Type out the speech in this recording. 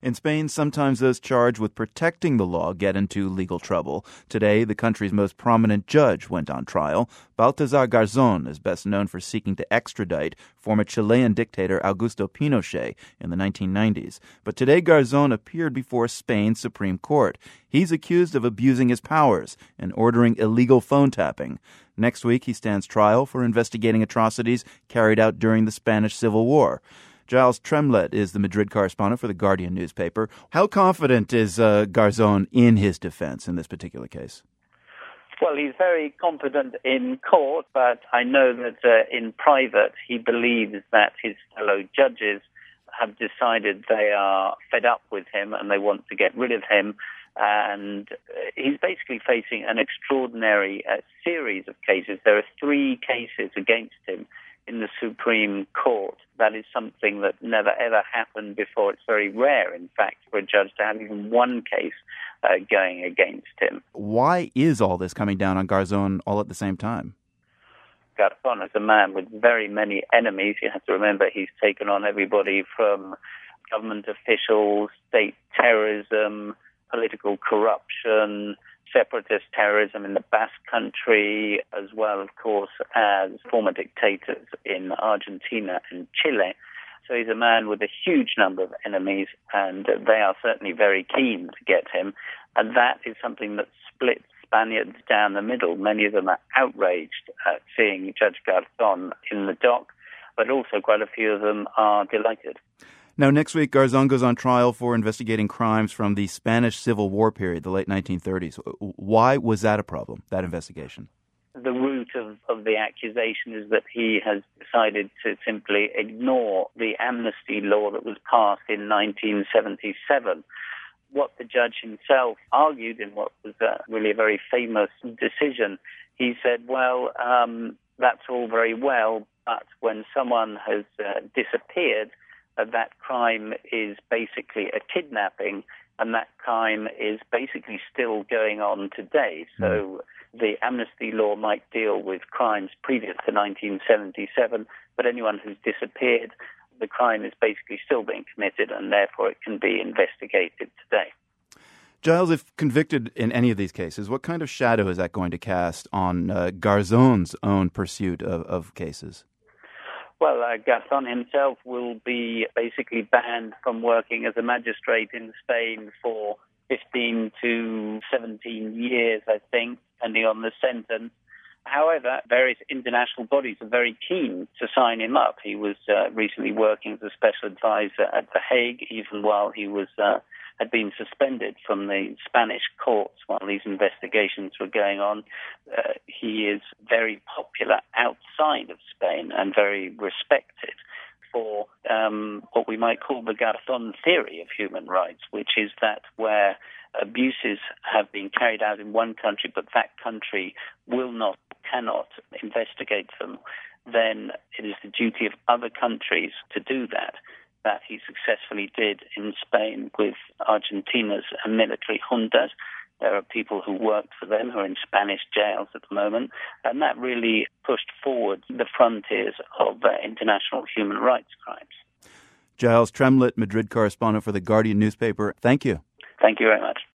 In Spain, sometimes those charged with protecting the law get into legal trouble. Today, the country's most prominent judge went on trial. Baltasar Garzón is best known for seeking to extradite former Chilean dictator Augusto Pinochet in the 1990s. But today, Garzón appeared before Spain's Supreme Court. He's accused of abusing his powers and ordering illegal phone tapping. Next week, he stands trial for investigating atrocities carried out during the Spanish Civil War. Gilles Tremlett is the Madrid correspondent for The Guardian newspaper. How confident is Garzón in his defense in this particular case? Well, he's very confident in court, but I know that in private he believes that his fellow judges have decided they are fed up with him and they want to get rid of him. And he's basically facing an extraordinary series of cases. There are 3 cases against him in the Supreme Court. That is something that never ever happened before. It's very rare, in fact, for a judge to have even one case going against him. Why is all this coming down on Garzón all at the same time? Garzón is a man with very many enemies. You have to remember he's taken on everybody from government officials, state terrorism, political corruption, separatist terrorism in the Basque Country, as well, of course, as former dictators in Argentina and Chile. So he's a man with a huge number of enemies, and they are certainly very keen to get him. And that is something that splits Spaniards down the middle. Many of them are outraged at seeing Judge Garzón in the dock, but also quite a few of them are delighted. Now, next week, Garzón goes on trial for investigating crimes from the Spanish Civil War period, the late 1930s. Why was that a problem, that investigation? The root of the accusation is that he has decided to simply ignore the amnesty law that was passed in 1977. What the judge himself argued in what was really a very famous decision, he said, well, that's all very well, but when someone has disappeared, that crime is basically a kidnapping, and that crime is basically still going on today. So the amnesty law might deal with crimes previous to 1977, but anyone who's disappeared, the crime is basically still being committed, and therefore it can be investigated today. Gilles, if convicted in any of these cases, what kind of shadow is that going to cast on Garzón's own pursuit of cases? Well, Garzón himself will be basically banned from working as a magistrate in Spain for 15 to 17 years, I think, depending on the sentence. However, various international bodies are very keen to sign him up. He was recently working as a special advisor at The Hague, even while he was had been suspended from the Spanish courts while these investigations were going on. He is very popular outside of Spain and very respected for what we might call the Garzón theory of human rights, which is that where abuses have been carried out in one country, but that country cannot investigate them, then it is the duty of other countries to do that. That he successfully did in Spain with Argentina's military juntas. There are people who worked for them who are in Spanish jails at the moment, and that really pushed forward the frontiers of international human rights crimes. Gilles Tremlett, Madrid correspondent for The Guardian newspaper, thank you. Thank you very much.